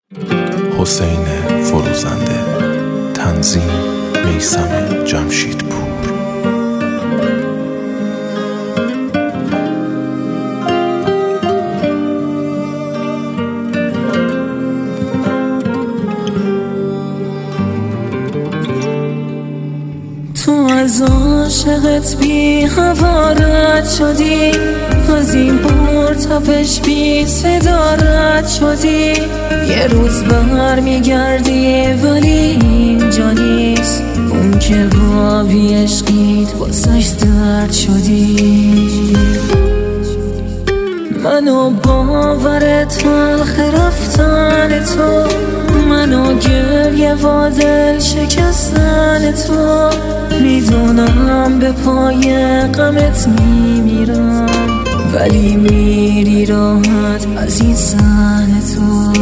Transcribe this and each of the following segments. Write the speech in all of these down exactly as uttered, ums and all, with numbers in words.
حسین فروزنده، تنظیم میثم جمشیدپور. تو از عاشقت بی هوا رد شدی، از این مرتبش بی صدا رد شدی. یه روز بر میگردی ولی اینجا نیست، اون که با بی عشقیت واسش درد شدی. منو باور تلخ رفتن تو، منو گریه و دل شکستن تو. میدونم به پای غمت میمیرم، ولی میری راحت از این صحنه تو.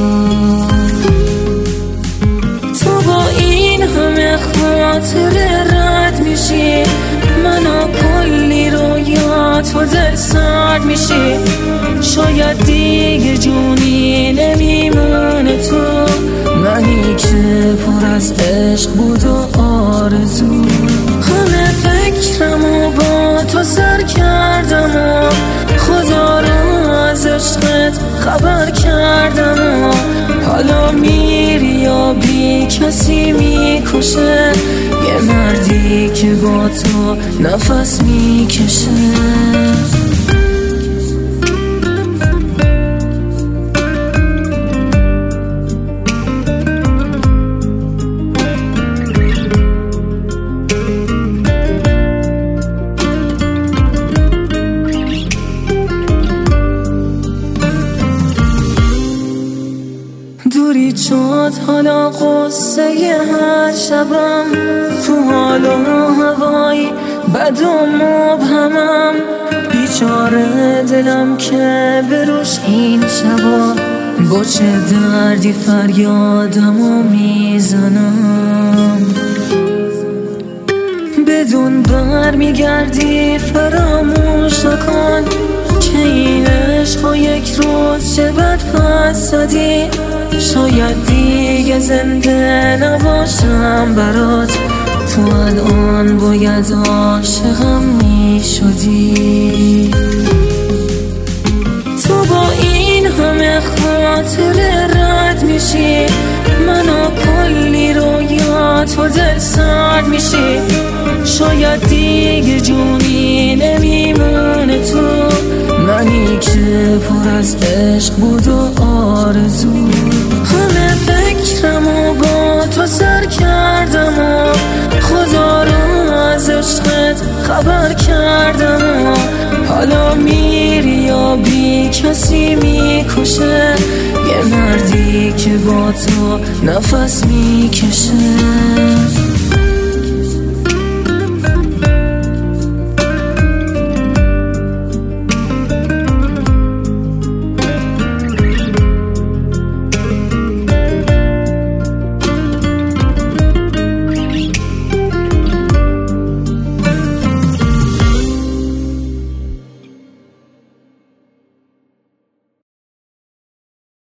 تو با این همه خاطره رد میشی، منو کلی رویات و دل سرد میشی. شاید دیگه جونی نمیمونه تو، منی که پر از عشق بود و آرزو. همه فکرمو با تو سر کردم و خدا رو از عشقت خبر کردم و حالا میری یا بی کسی میکشه، یه مردی که با تو نفس میکشه. دوری شد حالا قصه هر شبم، تو حال و هوایی بد و مبهمم. بیچاره دلم که بروش این شبا، با چه دردی فریادمو میزنم. بدون بر میگردی فراموش نکن که این عشقا یک روز چه بد پس دادی. شاید دیگه زنده نباشم برات، تو الان باید عاشقم میشدی. تو با این همه خاطره رد میشی، منو کلی رویات و دل سرد میشی. شاید دیگه جونی نمیمونه تو، منی که پر از عشق بود و آرزو. همه فکرمو با تو سر کردم و خدا رو از عشقت خبر کردم و حالا میری یا بی کسی میکشه، یه مردی که با تو نفس میکشه.